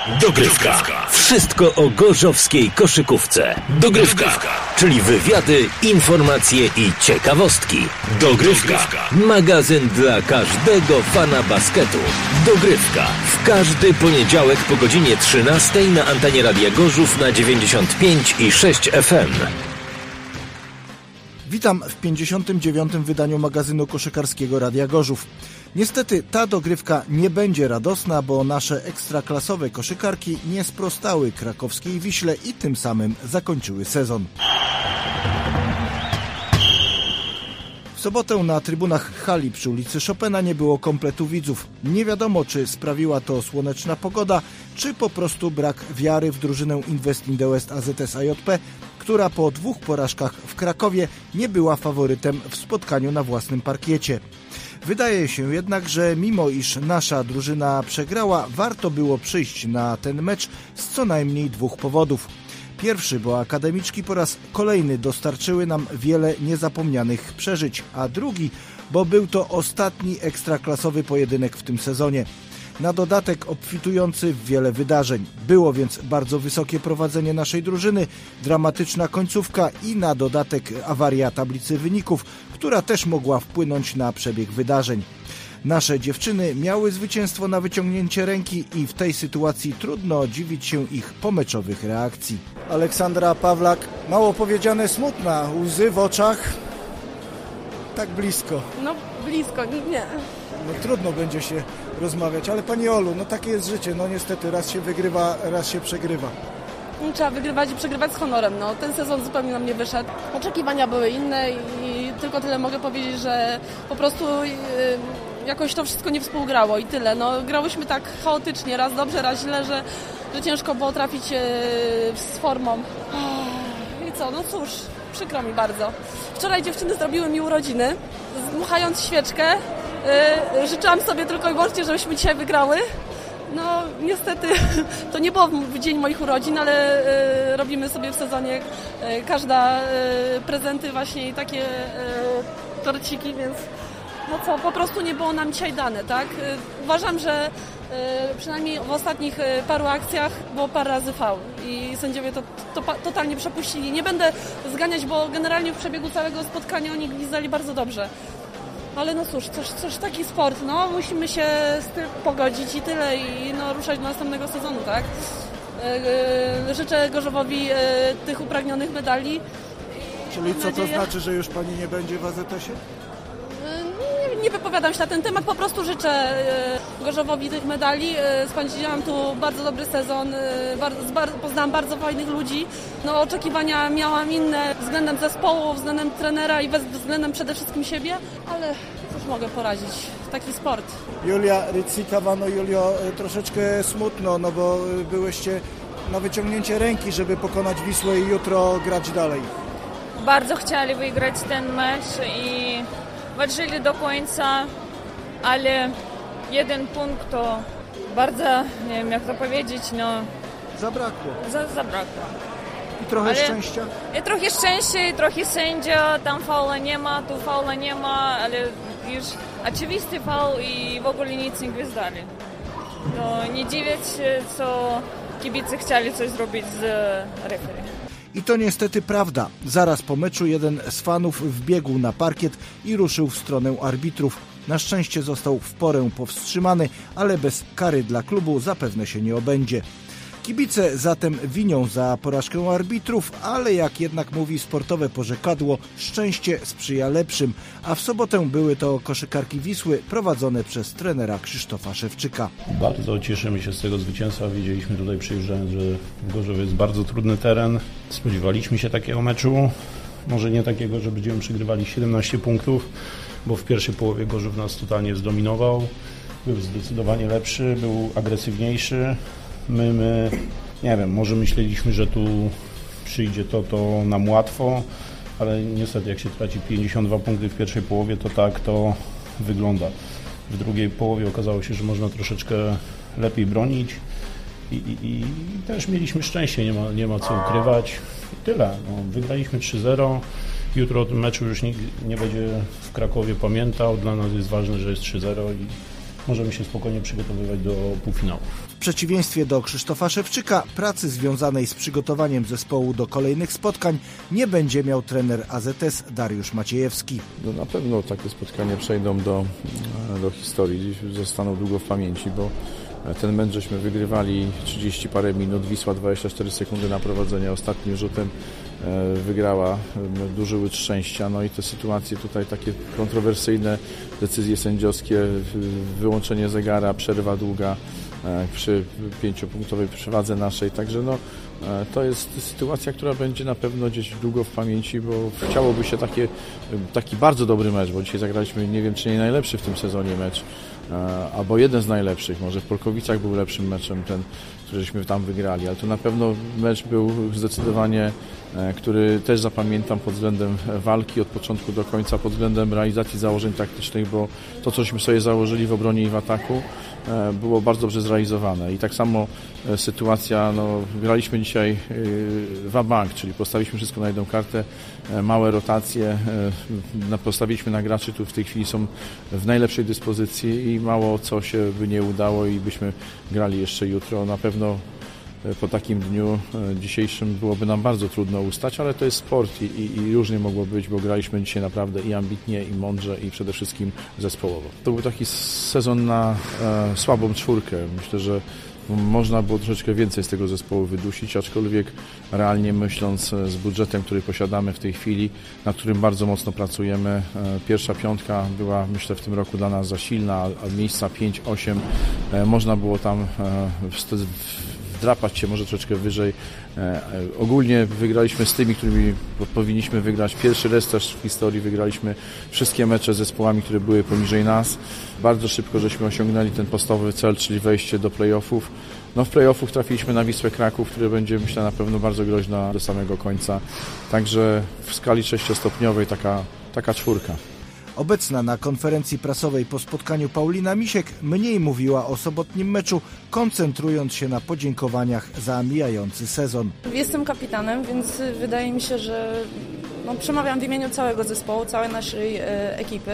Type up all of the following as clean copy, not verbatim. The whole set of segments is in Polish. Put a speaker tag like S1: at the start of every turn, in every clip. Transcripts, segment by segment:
S1: Dogrywka. Wszystko o gorzowskiej koszykówce. Dogrywka. Czyli wywiady, informacje i ciekawostki. Dogrywka. Magazyn dla każdego fana basketu. Dogrywka. W każdy poniedziałek po godzinie 13 na antenie Radia Gorzów na 95,6 FM.
S2: Witam w 59. wydaniu magazynu koszykarskiego Radia Gorzów. Niestety ta dogrywka nie będzie radosna, bo nasze ekstraklasowe koszykarki nie sprostały krakowskiej Wiśle i tym samym zakończyły sezon. W sobotę na trybunach hali przy ulicy Chopina nie było kompletu widzów. Nie wiadomo, czy sprawiła to słoneczna pogoda, czy po prostu brak wiary w drużynę Invest in the West AZS AJP, która po 2 porażkach w Krakowie nie była faworytem w spotkaniu na własnym parkiecie. Wydaje się jednak, że mimo iż nasza drużyna przegrała, warto było przyjść na ten mecz z co najmniej 2 powodów. Pierwszy, bo akademiczki po raz kolejny dostarczyły nam wiele niezapomnianych przeżyć, a drugi, bo był to ostatni ekstraklasowy pojedynek w tym sezonie. Na dodatek obfitujący w wiele wydarzeń. Było więc bardzo wysokie prowadzenie naszej drużyny, dramatyczna końcówka i na dodatek awaria tablicy wyników, która też mogła wpłynąć na przebieg wydarzeń. Nasze dziewczyny miały zwycięstwo na wyciągnięcie ręki i w tej sytuacji trudno dziwić się ich pomeczowych reakcji. Aleksandra Pawlak, mało powiedziane smutna, łzy w oczach, tak blisko.
S3: No blisko, nie.
S2: No trudno będzie się rozmawiać, ale Pani Olu, no takie jest życie, no niestety raz się wygrywa, raz się przegrywa.
S3: Trzeba wygrywać i przegrywać z honorem, no ten sezon zupełnie nam nie wyszedł. Oczekiwania były inne i tylko tyle mogę powiedzieć, że po prostu jakoś to wszystko nie współgrało i tyle. No grałyśmy tak chaotycznie, raz dobrze, raz źle, że ciężko było trafić z formą. I co, no cóż, przykro mi bardzo. Wczoraj dziewczyny zrobiły mi urodziny, dmuchając świeczkę. Życzyłam sobie tylko i wyłącznie, żebyśmy dzisiaj wygrały. No niestety to nie było w dzień moich urodzin, ale robimy sobie w sezonie każda prezenty właśnie i takie torciki, więc no co, po prostu nie było nam dzisiaj dane, tak? Uważam, że przynajmniej w ostatnich paru akcjach było parę razy faul i sędziowie to totalnie przepuścili. Nie będę zganiać, bo generalnie w przebiegu całego spotkania oni gwizdali bardzo dobrze. Ale no cóż, coś taki sport, no musimy się z tym pogodzić i tyle i no ruszać do następnego sezonu, tak? Życzę Gorzowowi tych upragnionych medali.
S2: Czyli co to znaczy, że już Pani nie będzie w AZS-ie?
S3: Nie wypowiadam się na ten temat, po prostu życzę Gorzowowi tych medali. Spędziłam tu bardzo dobry sezon, poznałam bardzo fajnych ludzi. No, oczekiwania miałam inne względem zespołu, względem trenera i względem przede wszystkim siebie, ale cóż mogę poradzić, taki sport.
S2: Julia Rycikawano, Julio, troszeczkę smutno, no bo byłyście na wyciągnięcie ręki, żeby pokonać Wisłę i jutro grać dalej.
S4: Bardzo chcieli wygrać ten mecz i walczyli do końca, ale jeden punkt to bardzo, nie wiem jak to powiedzieć, no...
S2: Zabrakło.
S4: Zabrakło.
S2: I trochę szczęścia?
S4: I trochę szczęścia, i trochę sędzia, tam faula nie ma, tu faula nie ma, ale już oczywisty faul i w ogóle nic nie gwizdali. No nie dziwię się, co kibice chcieli coś zrobić z referee.
S2: I to niestety prawda. Zaraz po meczu jeden z fanów wbiegł na parkiet i ruszył w stronę arbitrów. Na szczęście został w porę powstrzymany, ale bez kary dla klubu zapewne się nie obędzie. Kibice zatem winią za porażkę arbitrów, ale jak jednak mówi sportowe porzekadło, szczęście sprzyja lepszym, a w sobotę były to koszykarki Wisły prowadzone przez trenera Krzysztofa Szewczyka.
S5: Bardzo cieszymy się z tego zwycięstwa. Wiedzieliśmy tutaj przyjeżdżając, że Gorzów jest bardzo trudny teren. Spodziewaliśmy się takiego meczu, może nie takiego, że będziemy przegrywali 17 punktów, bo w pierwszej połowie Gorzów nas totalnie zdominował. Był zdecydowanie lepszy, był agresywniejszy. My, nie wiem, może myśleliśmy, że tu przyjdzie to nam łatwo, ale niestety jak się traci 52 punkty w pierwszej połowie, to tak to wygląda. W drugiej połowie okazało się, że można troszeczkę lepiej bronić i też mieliśmy szczęście, nie ma co ukrywać. I tyle. No, wygraliśmy 3-0. Jutro o tym meczu już nikt nie będzie w Krakowie pamiętał. Dla nas jest ważne, że jest 3-0 możemy się spokojnie przygotowywać do półfinału.
S2: W przeciwieństwie do Krzysztofa Szewczyka, pracy związanej z przygotowaniem zespołu do kolejnych spotkań nie będzie miał trener AZS Dariusz Maciejewski.
S6: No na pewno takie spotkania przejdą do historii, zostaną długo w pamięci, bo ten mecz żeśmy wygrywali 30 parę minut, Wisła 24 sekundy na prowadzenie, ostatnim rzutem wygrała, duży łyż szczęścia, no i te sytuacje tutaj takie kontrowersyjne, decyzje sędziowskie, wyłączenie zegara, przerwa długa przy 5-punktowej przewadze naszej, także no to jest sytuacja, która będzie na pewno gdzieś długo w pamięci, bo chciałoby się taki bardzo dobry mecz, bo dzisiaj zagraliśmy, nie wiem czy nie najlepszy w tym sezonie mecz, albo jeden z najlepszych, może w Polkowicach był lepszym meczem ten, któryśmy tam wygrali, ale to na pewno mecz był zdecydowanie, który też zapamiętam pod względem walki od początku do końca, pod względem realizacji założeń taktycznych, bo to, cośmy sobie założyli w obronie i w ataku, było bardzo dobrze zrealizowane. I tak samo sytuacja, no, graliśmy dzisiaj va-bank, czyli postawiliśmy wszystko na jedną kartę, małe rotacje, postawiliśmy na graczy, którzy w tej chwili są w najlepszej dyspozycji i mało co się by nie udało i byśmy grali jeszcze jutro. Na pewno po takim dniu dzisiejszym byłoby nam bardzo trudno ustać, ale to jest sport i różnie mogło być, bo graliśmy dzisiaj naprawdę i ambitnie, i mądrze, i przede wszystkim zespołowo. To był taki sezon na słabą czwórkę. Myślę, że można było troszeczkę więcej z tego zespołu wydusić, aczkolwiek realnie myśląc z budżetem, który posiadamy w tej chwili, nad którym bardzo mocno pracujemy, pierwsza piątka była, myślę, w tym roku dla nas za silna, a miejsca 5-8 można było tam wdrapać się może troszeczkę wyżej. Ogólnie wygraliśmy z tymi, którymi powinniśmy wygrać. Pierwszy raz też w historii wygraliśmy wszystkie mecze z zespołami, które były poniżej nas. Bardzo szybko żeśmy osiągnęli ten podstawowy cel, czyli wejście do play-offów. No w play-offów trafiliśmy na Wisłę Kraków, które będzie, myślę, na pewno bardzo groźna do samego końca. Także w skali 6-stopniowej taka czwórka.
S2: Obecna na konferencji prasowej po spotkaniu Paulina Misiek mniej mówiła o sobotnim meczu, koncentrując się na podziękowaniach za mijający sezon.
S3: Jestem kapitanem, więc wydaje mi się, że przemawiam w imieniu całego zespołu, całej naszej ekipy.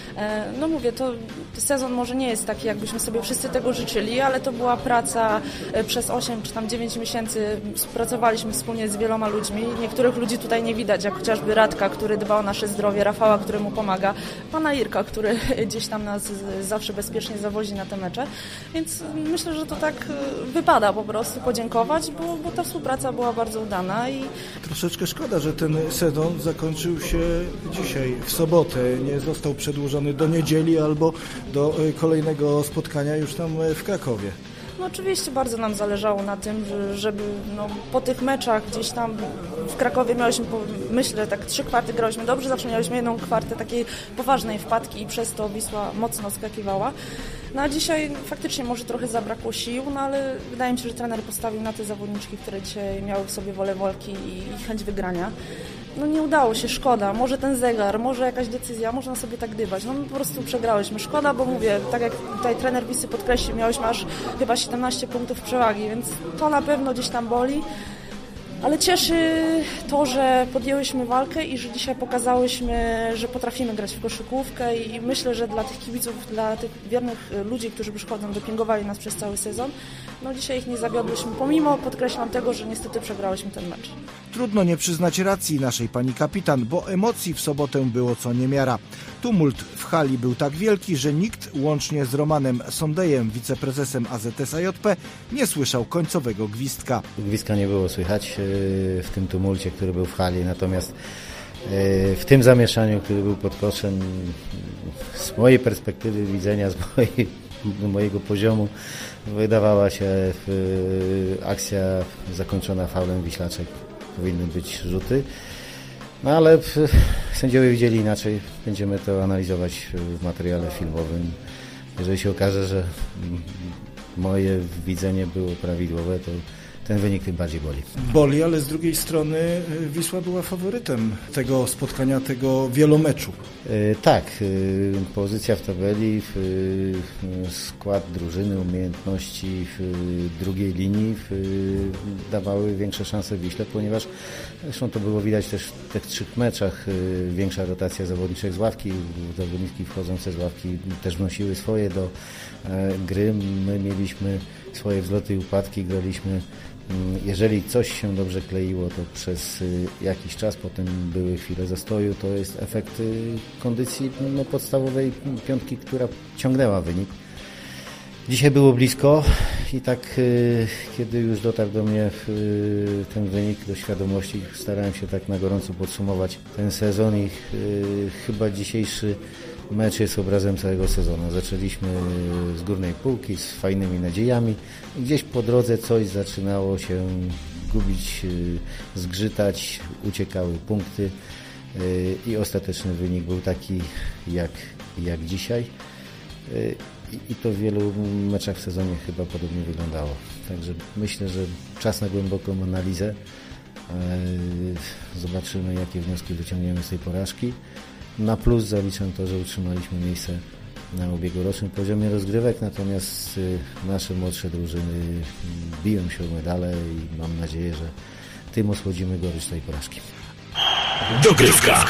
S3: No mówię, to sezon może nie jest taki, jakbyśmy sobie wszyscy tego życzyli, ale to była praca przez 8 czy tam 9 miesięcy. Współpracowaliśmy wspólnie z wieloma ludźmi. Niektórych ludzi tutaj nie widać, jak chociażby Radka, który dba o nasze zdrowie, Rafała, który mu pomaga, pana Irka, który gdzieś tam nas zawsze bezpiecznie zawozi na te mecze. Więc myślę, że to tak wypada po prostu podziękować, bo ta współpraca była bardzo udana.
S2: Troszeczkę szkoda, że ten sezon zakończył się dzisiaj, w sobotę. Nie został przedłużony do niedzieli albo do kolejnego spotkania już tam w Krakowie.
S3: No oczywiście bardzo nam zależało na tym, żeby po tych meczach gdzieś tam w Krakowie mieliśmy, myślę, tak 3 kwarty graliśmy dobrze, zawsze mieliśmy 1 kwartę takiej poważnej wpadki i przez to Wisła mocno skakiwała. No a dzisiaj faktycznie może trochę zabrakło sił, no ale wydaje mi się, że trener postawił na te zawodniczki, które dzisiaj miały w sobie wolę walki i chęć wygrania. No nie udało się, szkoda. Może ten zegar, może jakaś decyzja, można sobie tak dybać. No po prostu przegrałyśmy. Szkoda, bo mówię, tak jak tutaj trener Wisły podkreślił, miałyśmy aż chyba 17 punktów przewagi, więc to na pewno gdzieś tam boli. Ale cieszy to, że podjęłyśmy walkę i że dzisiaj pokazałyśmy, że potrafimy grać w koszykówkę i myślę, że dla tych kibiców, dla tych wiernych ludzi, którzy przychodzą, dopingowali nas przez cały sezon, dzisiaj ich nie zawiodłyśmy, pomimo, podkreślam, tego, że niestety przegrałyśmy ten mecz.
S2: Trudno nie przyznać racji naszej pani kapitan, bo emocji w sobotę było co niemiara. Tumult w hali był tak wielki, że nikt, łącznie z Romanem Sondejem, wiceprezesem AZS AJP, nie słyszał końcowego gwizdka.
S7: Gwizdka nie było słychać w tym tumulcie, który był w hali, natomiast w tym zamieszaniu, który był pod koszem, z mojej perspektywy widzenia, z mojego poziomu, wydawała się akcja zakończona faulem Wiślaczek. Powinny być rzuty. No ale sędziowie widzieli inaczej. Będziemy to analizować w materiale filmowym. Jeżeli się okaże, że moje widzenie było prawidłowe, to ten wynik tym bardziej boli.
S2: Boli, ale z drugiej strony Wisła była faworytem tego spotkania, tego wielomeczu.
S7: Tak, pozycja w tabeli, skład drużyny, umiejętności w drugiej linii dawały większe szanse Wiśle, ponieważ zresztą to było widać też w tych 3 meczach, większa rotacja zawodniczych z ławki, zawodniki wchodzące z ławki też wnosiły swoje do gry, my mieliśmy swoje wzloty i upadki, graliśmy. Jeżeli coś się dobrze kleiło, to przez jakiś czas, potem były chwile zastoju, to jest efekt kondycji podstawowej piątki, która ciągnęła wynik. Dzisiaj było blisko i tak kiedy już dotarł do mnie ten wynik, do świadomości, starałem się tak na gorąco podsumować ten sezon i chyba dzisiejszy mecz jest obrazem całego sezonu. Zaczęliśmy z górnej półki, z fajnymi nadziejami. Gdzieś po drodze coś zaczynało się gubić, zgrzytać, uciekały punkty i ostateczny wynik był taki jak dzisiaj. I to w wielu meczach w sezonie chyba podobnie wyglądało. Także myślę, że czas na głęboką analizę. Zobaczymy, jakie wnioski wyciągniemy z tej porażki. Na plus zaliczam to, że utrzymaliśmy miejsce na ubiegłorocznym poziomie rozgrywek, natomiast nasze młodsze drużyny biją się o medale i mam nadzieję, że tym osłodzimy gorycz tej porażki.
S1: Dogrywka.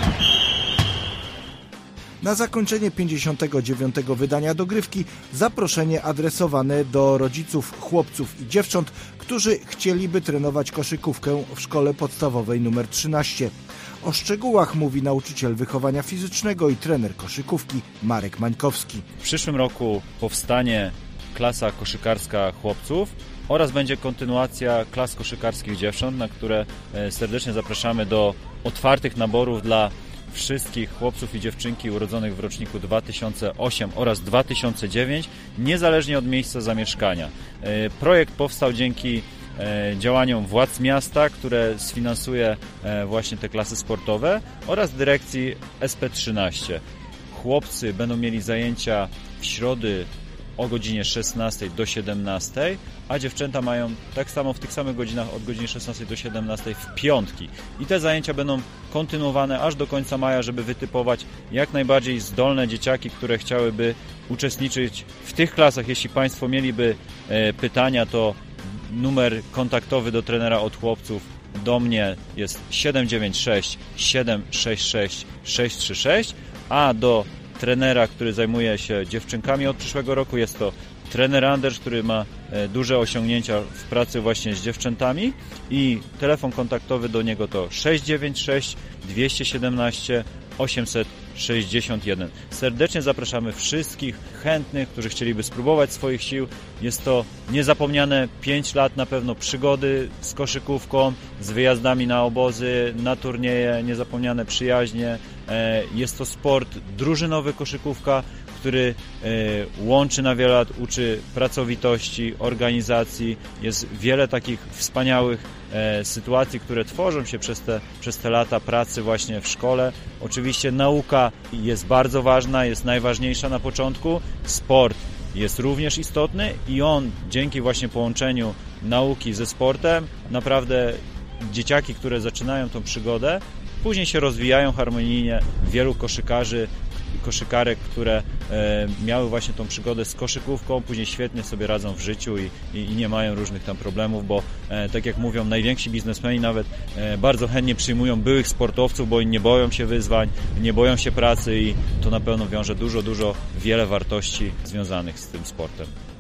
S2: Na zakończenie 59. wydania Dogrywki zaproszenie adresowane do rodziców, chłopców i dziewcząt, którzy chcieliby trenować koszykówkę w szkole podstawowej nr 13. O szczegółach mówi nauczyciel wychowania fizycznego i trener koszykówki Marek Mańkowski.
S8: W przyszłym roku powstanie klasa koszykarska chłopców oraz będzie kontynuacja klas koszykarskich dziewcząt, na które serdecznie zapraszamy do otwartych naborów dla wszystkich chłopców i dziewczynki urodzonych w roczniku 2008 oraz 2009, niezależnie od miejsca zamieszkania. Projekt powstał dzięki działaniom władz miasta, które sfinansuje właśnie te klasy sportowe oraz dyrekcji SP13. Chłopcy będą mieli zajęcia w środy o godzinie 16 do 17, a dziewczęta mają tak samo w tych samych godzinach od godziny 16 do 17 w piątki. I te zajęcia będą kontynuowane aż do końca maja, żeby wytypować jak najbardziej zdolne dzieciaki, które chciałyby uczestniczyć w tych klasach. Jeśli Państwo mieliby pytania, to numer kontaktowy do trenera od chłopców do mnie jest 796 766 636, a do trenera, który zajmuje się dziewczynkami od przyszłego roku, jest to trener Anders, który ma duże osiągnięcia w pracy właśnie z dziewczętami i telefon kontaktowy do niego to 696 217 861. Serdecznie zapraszamy wszystkich chętnych, którzy chcieliby spróbować swoich sił. Jest to niezapomniane 5 lat na pewno przygody z koszykówką, z wyjazdami na obozy, na turnieje, niezapomniane przyjaźnie. Jest to sport drużynowy koszykówka, który łączy na wiele lat, uczy pracowitości, organizacji. Jest wiele takich wspaniałych sytuacji, które tworzą się przez te lata pracy właśnie w szkole. Oczywiście nauka jest bardzo ważna, jest najważniejsza na początku. Sport jest również istotny i on dzięki właśnie połączeniu nauki ze sportem naprawdę dzieciaki, które zaczynają tą przygodę, później się rozwijają harmonijnie. Wielu koszykarzy i koszykarek, które miały właśnie tą przygodę z koszykówką, później świetnie sobie radzą w życiu i nie mają różnych tam problemów, bo tak jak mówią, najwięksi biznesmeni nawet bardzo chętnie przyjmują byłych sportowców, bo oni nie boją się wyzwań, nie boją się pracy i to na pewno wiąże wiele wartości związanych z tym sportem.